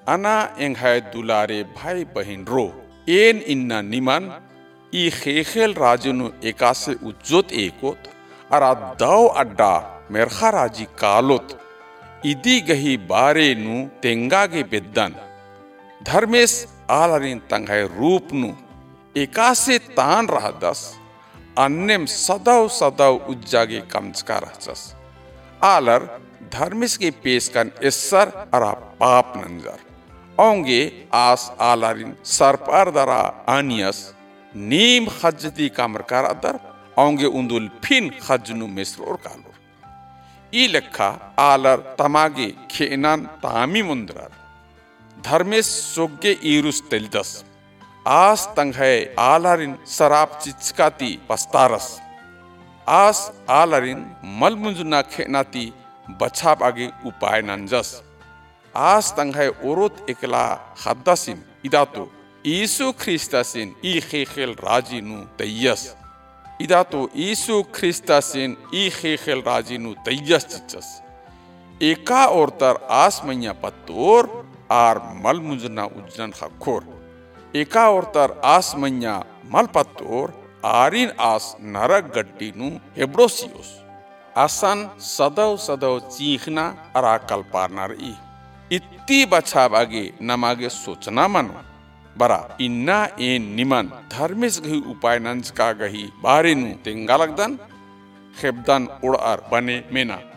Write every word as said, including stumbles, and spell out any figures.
अना एंघाय दुलारे भाई बहिन रो एन इन्ना निमन ई खेखेल राजुनु एकासे उज्जोत एकोत अरा दाव अड्डा मेरखा राजी कालोत इदी गही बारे नु तेंगागे बेद्दन धर्मेश आलरिन तंगाय रूप नु एकासे तान रहा दस अन्नेम सदाव सदाव उज्जागे कमचका रहचस आलर धर्मेश के पेश कन इस्सर अरा पाप नंजर औंगे आस आलरिन सरपार दरा आनियस नीम खज्जती कामरकार अदर औंगे उंदुल फिन खज्जनु मिस्रोर कालोर ई लेखा आलर तमागे खेनान तामी मुंद्रार धर्मेश सोगे ईरुस तेलदस आस तंघय आलरिन सराप चिचकाती पस्तारस आस आलरिन मलमुंजुना खेनाती बछाप आगे उपाय नंजस आस तंघय ओरोत एकला हद्दासिन इदातो ईसु ख्रिस्तासिन ई खेखेल राजीनु तय्यस इदातो ईसु ख्रिस्तासिन ई खेखेल राजीनु तय्यस चिचस एका औरतर आस मैया पत्तोर आर मल मुजना उज्जन खखोर एका औरतर आस मैया मल पत्तोर आरिन आस नरक गड्डीनु हेब्रोसियोस आसन सदव सदव चीखना अरा कल्पारना रही इत्ती बछा बागे नमागे सोचना मनो बरा इन्ना एन निमन धर्मेश गही उपाय नंज का गही बारे नु तेंगा लगदन खेबदन उड़ार बने मेना